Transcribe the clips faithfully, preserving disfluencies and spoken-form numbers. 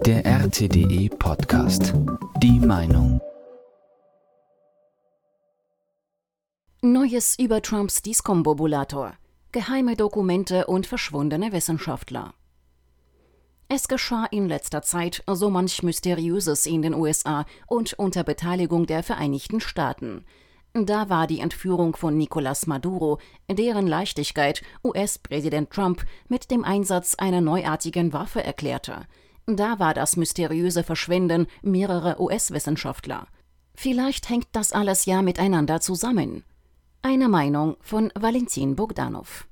Der R T D E-Podcast. Die Meinung. Neues über Trumps Discombobulator. Geheime Dokumente und verschwundene Wissenschaftler. Es geschah in letzter Zeit so manch Mysteriöses in den U S A und unter Beteiligung der Vereinigten Staaten. Da war die Entführung von Nicolás Maduro, deren Leichtigkeit U S-Präsident Trump mit dem Einsatz einer neuartigen Waffe erklärte. Da war das mysteriöse Verschwinden mehrerer U S-Wissenschaftler. Vielleicht hängt das alles ja miteinander zusammen. Eine Meinung von Valentin Bogdanov.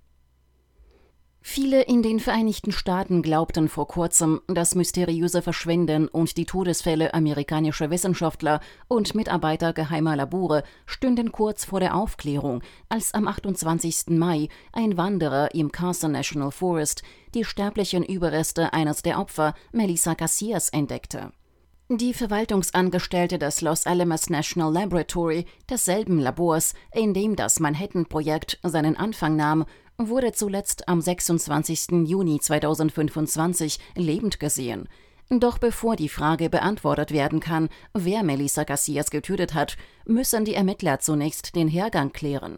Viele in den Vereinigten Staaten glaubten vor kurzem, das mysteriöse Verschwinden und die Todesfälle amerikanischer Wissenschaftler und Mitarbeiter geheimer Labore stünden kurz vor der Aufklärung, als am achtundzwanzigsten Mai ein Wanderer im Carson National Forest die sterblichen Überreste eines der Opfer, Melissa Casillas, entdeckte. Die Verwaltungsangestellte des Los Alamos National Laboratory, desselben Labors, in dem das Manhattan-Projekt seinen Anfang nahm, wurde zuletzt am sechsundzwanzigsten Juni zweitausendfünfundzwanzig lebend gesehen. Doch bevor die Frage beantwortet werden kann, wer Melissa Casillas getötet hat, müssen die Ermittler zunächst den Hergang klären.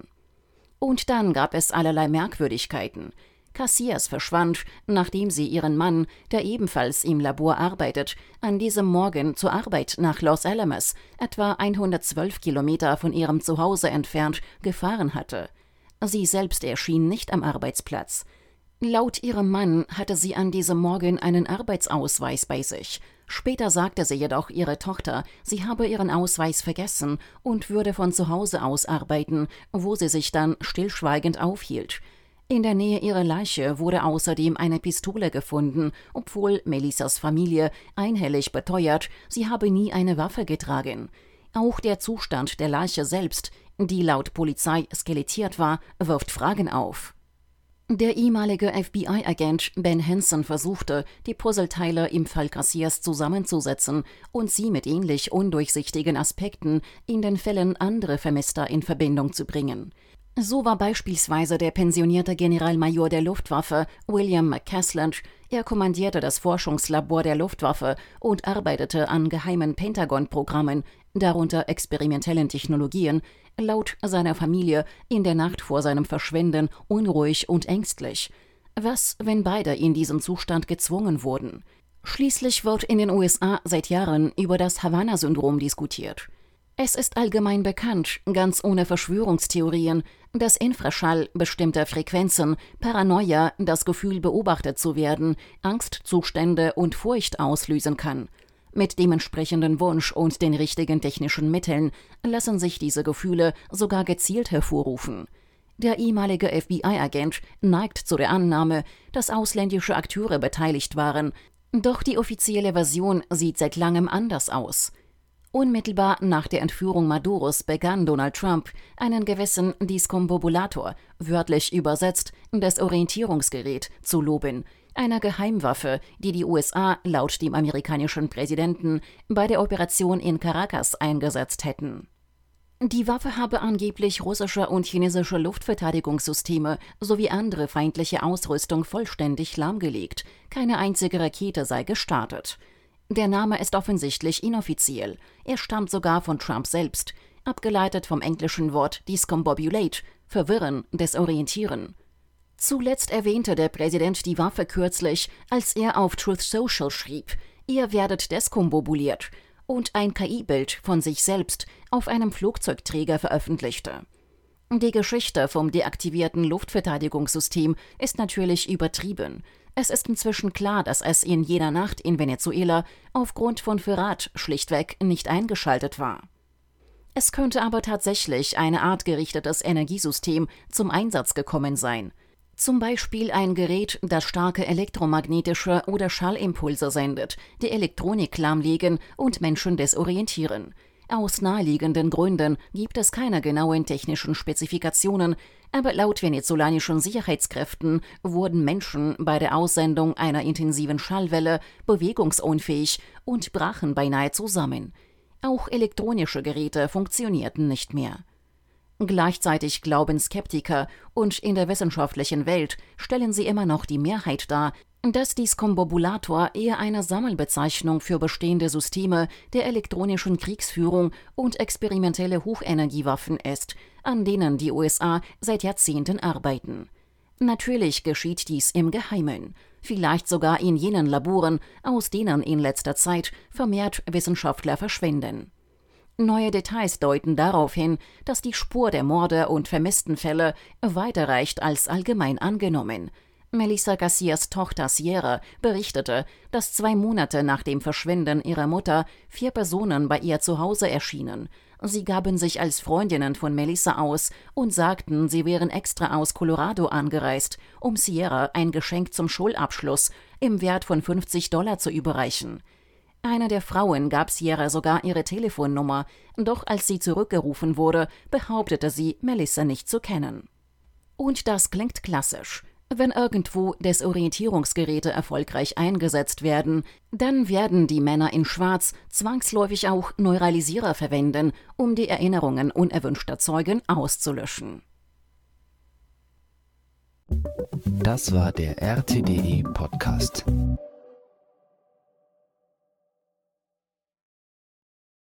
Und dann gab es allerlei Merkwürdigkeiten. Casillas verschwand, nachdem sie ihren Mann, der ebenfalls im Labor arbeitet, an diesem Morgen zur Arbeit nach Los Alamos, etwa hundertzwölf Kilometer von ihrem Zuhause entfernt, gefahren hatte. Sie selbst erschien nicht am Arbeitsplatz. Laut ihrem Mann hatte sie an diesem Morgen einen Arbeitsausweis bei sich. Später sagte sie jedoch ihrer Tochter, sie habe ihren Ausweis vergessen und würde von zu Hause aus arbeiten, wo sie sich dann stillschweigend aufhielt. In der Nähe ihrer Leiche wurde außerdem eine Pistole gefunden, obwohl Melissas Familie einhellig beteuert, sie habe nie eine Waffe getragen. Auch der Zustand der Leiche selbst, die laut Polizei skelettiert war, wirft Fragen auf. Der ehemalige F B I-Agent Ben Hansen versuchte, die Puzzleteile im Fall Casillas zusammenzusetzen und sie mit ähnlich undurchsichtigen Aspekten in den Fällen anderer Vermisster in Verbindung zu bringen. So war beispielsweise der pensionierte Generalmajor der Luftwaffe William McCasland. Er kommandierte das Forschungslabor der Luftwaffe und arbeitete an geheimen Pentagon-Programmen, darunter experimentellen Technologien, laut seiner Familie in der Nacht vor seinem Verschwinden unruhig und ängstlich. Was, wenn beide in diesen Zustand gezwungen wurden? Schließlich wird in den U S A seit Jahren über das Havanna-Syndrom diskutiert. Es ist allgemein bekannt, ganz ohne Verschwörungstheorien, dass Infraschall bestimmter Frequenzen, Paranoia, das Gefühl beobachtet zu werden, Angstzustände und Furcht auslösen kann. Mit dementsprechenden Wunsch und den richtigen technischen Mitteln lassen sich diese Gefühle sogar gezielt hervorrufen. Der ehemalige F B I-Agent neigt zu der Annahme, dass ausländische Akteure beteiligt waren, doch die offizielle Version sieht seit langem anders aus. Unmittelbar nach der Entführung Maduros begann Donald Trump, einen gewissen Discombobulator, wörtlich übersetzt das Orientierungsgerät, zu loben, einer Geheimwaffe, die die U S A laut dem amerikanischen Präsidenten bei der Operation in Caracas eingesetzt hätten. Die Waffe habe angeblich russische und chinesische Luftverteidigungssysteme sowie andere feindliche Ausrüstung vollständig lahmgelegt, keine einzige Rakete sei gestartet. Der Name ist offensichtlich inoffiziell. Er stammt sogar von Trump selbst, abgeleitet vom englischen Wort discombobulate, verwirren, desorientieren. Zuletzt erwähnte der Präsident die Waffe kürzlich, als er auf Truth Social schrieb, ihr werdet deskombobuliert, und ein K I-Bild von sich selbst auf einem Flugzeugträger veröffentlichte. Die Geschichte vom deaktivierten Luftverteidigungssystem ist natürlich übertrieben. Es ist inzwischen klar, dass es in jener Nacht in Venezuela aufgrund von Verrat schlichtweg nicht eingeschaltet war. Es könnte aber tatsächlich eine Art gerichtetes Energiesystem zum Einsatz gekommen sein. Zum Beispiel ein Gerät, das starke elektromagnetische oder Schallimpulse sendet, die Elektronik lahmlegen und Menschen desorientieren. Aus naheliegenden Gründen gibt es keine genauen technischen Spezifikationen, aber laut venezolanischen Sicherheitskräften wurden Menschen bei der Aussendung einer intensiven Schallwelle bewegungsunfähig und brachen beinahe zusammen. Auch elektronische Geräte funktionierten nicht mehr. Gleichzeitig glauben Skeptiker und in der wissenschaftlichen Welt stellen sie immer noch die Mehrheit dar, Dass Discombobulator eher eine Sammelbezeichnung für bestehende Systeme der elektronischen Kriegsführung und experimentelle Hochenergiewaffen ist, an denen die U S A seit Jahrzehnten arbeiten. Natürlich geschieht dies im Geheimen, vielleicht sogar in jenen Laboren, aus denen in letzter Zeit vermehrt Wissenschaftler verschwinden. Neue Details deuten darauf hin, dass die Spur der Morde und vermissten Fälle weiter reicht als allgemein angenommen. Melissa Garcias Tochter Sierra berichtete, dass zwei Monate nach dem Verschwinden ihrer Mutter vier Personen bei ihr zu Hause erschienen. Sie gaben sich als Freundinnen von Melissa aus und sagten, sie wären extra aus Colorado angereist, um Sierra ein Geschenk zum Schulabschluss im Wert von fünfzig Dollar zu überreichen. Eine der Frauen gab Sierra sogar ihre Telefonnummer, doch als sie zurückgerufen wurde, behauptete sie, Melissa nicht zu kennen. Und das klingt klassisch. Wenn irgendwo Desorientierungsgeräte erfolgreich eingesetzt werden, dann werden die Männer in Schwarz zwangsläufig auch Neuralisierer verwenden, um die Erinnerungen unerwünschter Zeugen auszulöschen. Das war der R T D E Podcast.